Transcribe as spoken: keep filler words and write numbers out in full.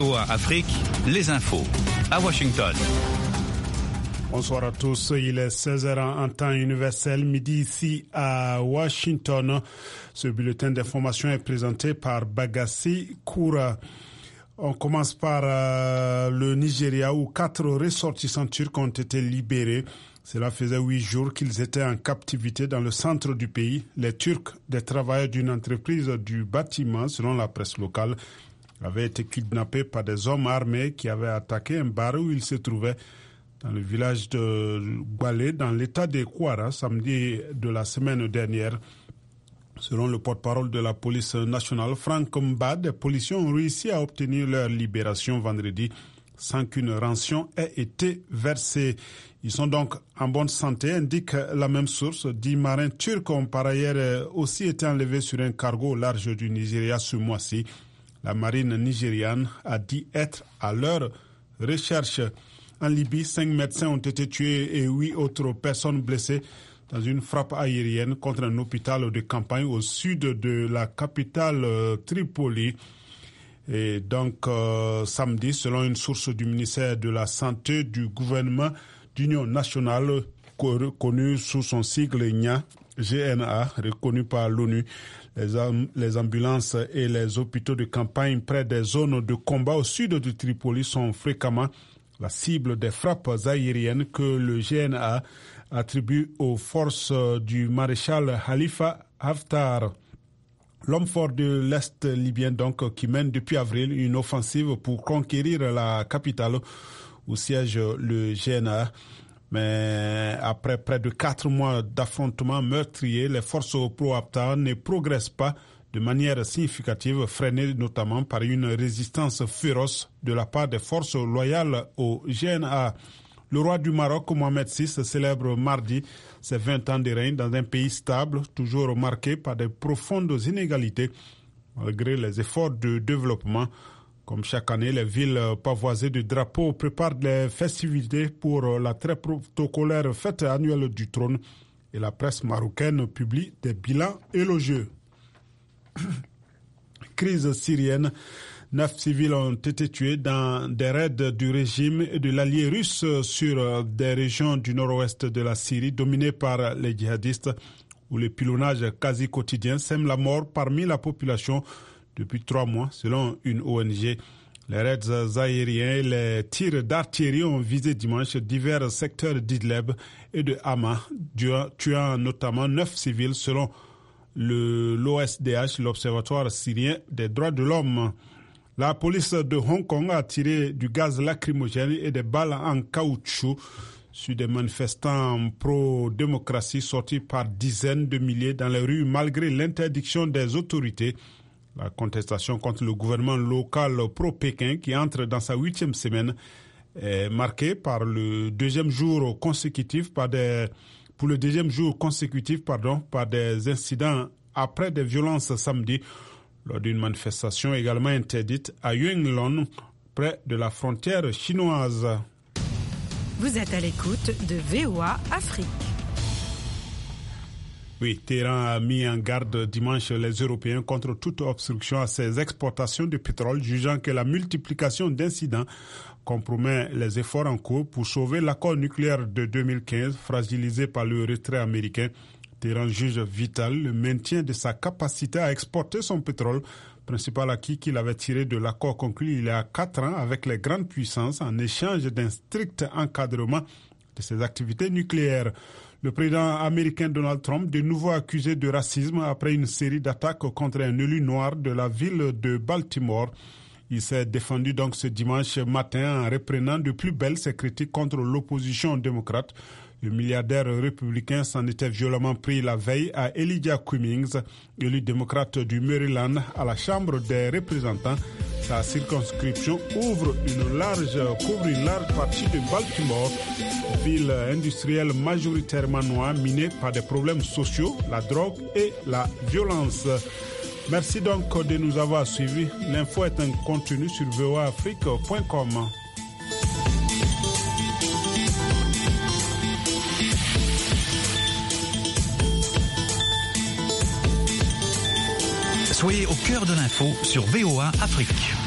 Afrique, les infos à Washington. Bonsoir à tous, il est seize heures en temps universel, midi ici à Washington. Ce bulletin d'information est présenté par Bagassi Koura. On commence par euh, le Nigeria où quatre ressortissants turcs ont été libérés. Cela faisait huit jours qu'ils étaient en captivité dans le centre du pays. Les Turcs, des travailleurs d'une entreprise du bâtiment, selon la presse locale, avaient été kidnappés par des hommes armés qui avaient attaqué un bar où ils se trouvaient dans le village de Gwale, dans l'état de Kwara, samedi de la semaine dernière. Selon le porte-parole de la police nationale, Frank Mbad, les policiers ont réussi à obtenir leur libération vendredi sans qu'une rançon ait été versée. Ils sont donc en bonne santé, indique la même source. Dix marins turcs ont par ailleurs aussi été enlevés sur un cargo au large du Nigeria ce mois-ci. La marine nigériane a dit être à leur recherche. En Libye, cinq médecins ont été tués et huit autres personnes blessées dans une frappe aérienne contre un hôpital de campagne au sud de la capitale euh, Tripoli. Et donc, euh, samedi, selon une source du ministère de la Santé du gouvernement d'Union nationale, connu sous son sigle N I A, G N A, reconnu par l'ONU, les, am- les ambulances et les hôpitaux de campagne près des zones de combat au sud de Tripoli sont fréquemment la cible des frappes aériennes que le G N A attribue aux forces du maréchal Khalifa Haftar. L'homme fort de l'Est libyen, donc, qui mène depuis avril une offensive pour conquérir la capitale où siège le G N A. Mais après près de quatre mois d'affrontements meurtriers, les forces pro-Haftar ne progressent pas de manière significative, freinée notamment par une résistance féroce de la part des forces loyales au G N A. Le roi du Maroc, Mohamed six, célèbre mardi ses vingt ans de règne dans un pays stable, toujours marqué par de profondes inégalités, malgré les efforts de développement. Comme chaque année, les villes pavoisées de drapeaux préparent les festivités pour la très protocolaire fête annuelle du trône et la presse marocaine publie des bilans élogieux. Crise syrienne. Neuf civils ont été tués dans des raids du régime et de l'allié russe sur des régions du nord-ouest de la Syrie dominées par les djihadistes où le pilonnage quasi quotidien sème la mort parmi la population depuis trois mois, selon une O N G. Les raids aériens et les tirs d'artillerie ont visé dimanche divers secteurs d'Idlib et de Hama, tuant notamment neuf civils selon le l'O S D H, l'Observatoire syrien des droits de l'homme. La police de Hong Kong a tiré du gaz lacrymogène et des balles en caoutchouc sur des manifestants pro-démocratie sortis par dizaines de milliers dans les rues malgré l'interdiction des autorités. La contestation contre le gouvernement local pro-Pékin qui entre dans sa huitième semaine est marquée par le deuxième jour consécutif par des pour le deuxième jour consécutif pardon, par des incidents après des violences samedi lors d'une manifestation également interdite à Yonglun, près de la frontière chinoise. Vous êtes à l'écoute de V O A Afrique. Oui, Téhéran a mis en garde dimanche les Européens contre toute obstruction à ses exportations de pétrole, jugeant que la multiplication d'incidents compromet les efforts en cours pour sauver l'accord nucléaire de deux mille quinze, fragilisé par le retrait américain. Téhéran juge vital le maintien de sa capacité à exporter son pétrole, principal acquis qu'il avait tiré de l'accord conclu il y a quatre ans avec les grandes puissances en échange d'un strict encadrement de ses activités nucléaires. Le président américain Donald Trump, de nouveau accusé de racisme après une série d'attaques contre un élu noir de la ville de Baltimore. Il s'est défendu donc ce dimanche matin en reprenant de plus belle ses critiques contre l'opposition démocrate. Le milliardaire républicain s'en était violemment pris la veille à Elijah Cummings, élu démocrate du Maryland à la Chambre des représentants. Sa circonscription ouvre une large, couvre une large partie de Baltimore, ville industrielle majoritairement noire, minée par des problèmes sociaux, la drogue et la violence. Merci donc de nous avoir suivis. L'info est un contenu sur v o a afrique point com. Soyez au cœur de l'info sur V O A Afrique.